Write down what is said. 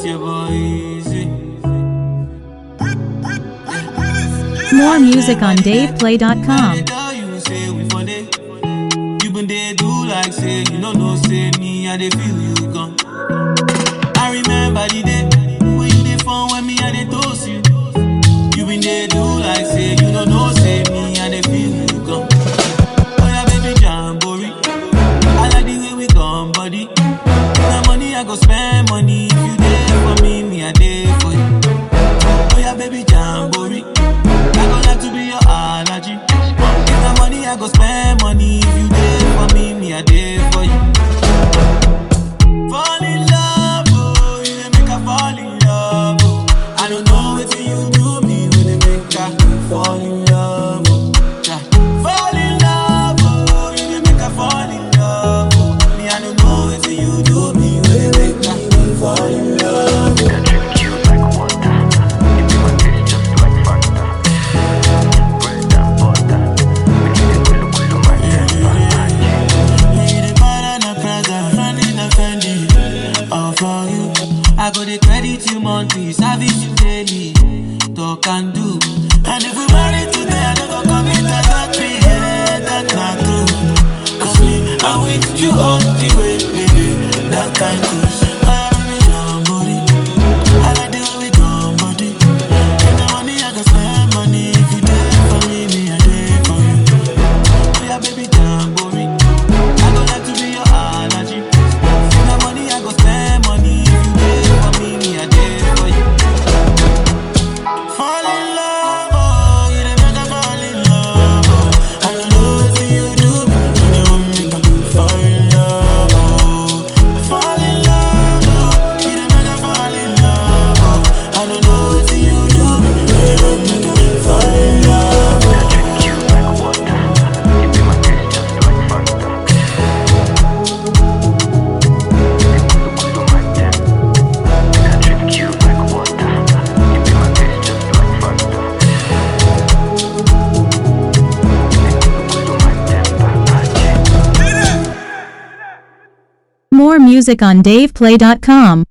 More music on DavePlay.com. You been there do like say you know say me I dey feel you gone. I remember the day when you dey phone when me I dey toast you. You been there do like say you know say me I dey feel you gone. Oh yeah baby jamboree, I like the way we gone body. Now money I go spend money if you there for me, me I there for you. Oh yeah baby jamboree, I go like to be your allergy. If the money I go spend money if you there for me, me I there for you. Fall in love, oh, you dey make her fall in love, oh. I don't know what you do me when they make her fall in love, oh. Yeah. Fall in love, oh, you dey make her fall in love, oh. Me I don't know what you do me when they make her fall in love, oh. I go to credit you monthly, service you daily, talk and do. And if we marry today, I don't go commit adultery, yeah, that's not true. Cause me, I'm with you all the way, baby, that kind of I like the way we go, body. If the money, I can spend money. If you did for me, me, I did for you. Oh yeah, baby, jamboree. I go like to be your allergy. If the money, I go spend money. If you did for me, me, I did for you. Fall in love, oh, you done make her fall in love, oh. I don't know what you do, but you don't make her fall in love, oh. Fall in love, oh, you done make her fall in love, oh. I don't know what you do, but you don't make her fall in love, oh. I drink you like water, you be my taste just like Fanta. I drink you like water, you be my taste just like Fanta. More music on DavePlay.com.